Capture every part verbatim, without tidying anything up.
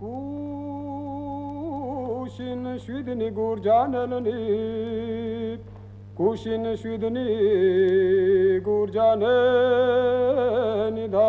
Kushin shudni gurjanelni Kushin shudni gurjanelni da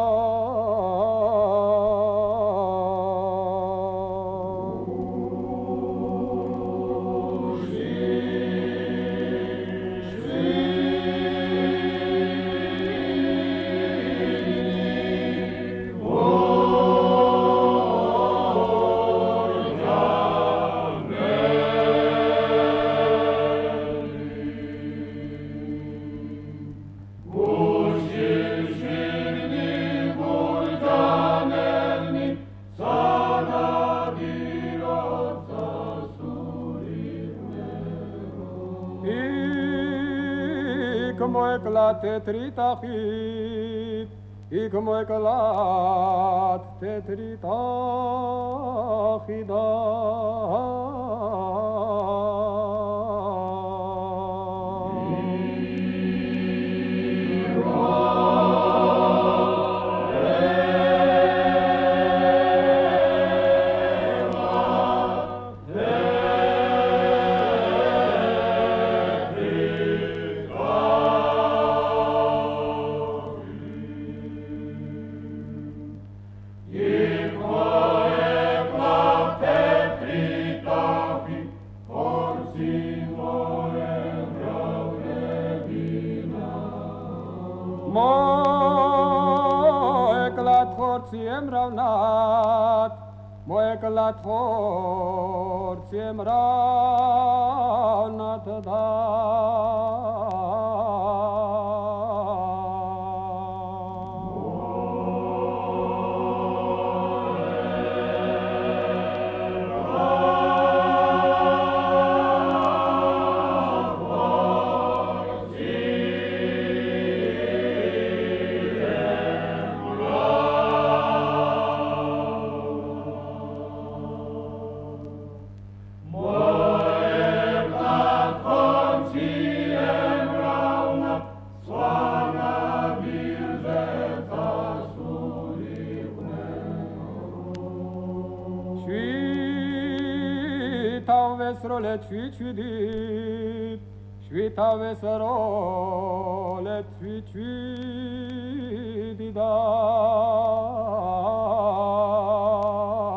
Como eclate tritachit, y como eclate tritachida. Mo eclat forțiem ravnat, mo eclat forțiem ravnat da. Świta wesrole ćvićvidit, świta wesrole ćvićvidida.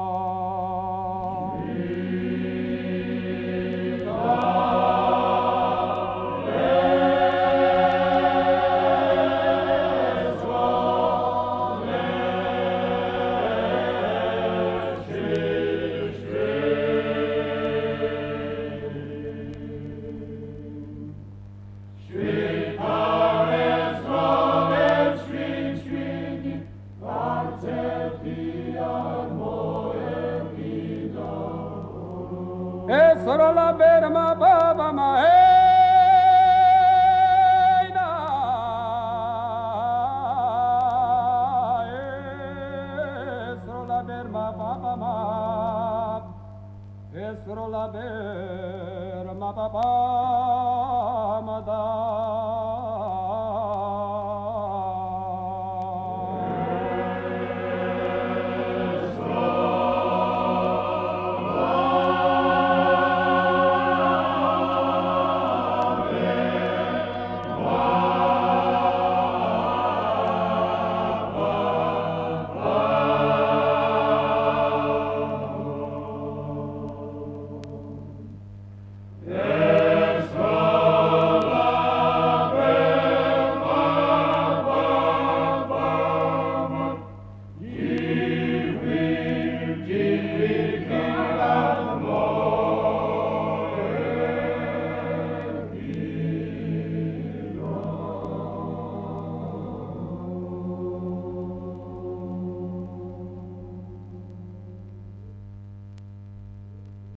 Esro la berma baba ma eina Esro la berma baba ma Esro la berma baba ma da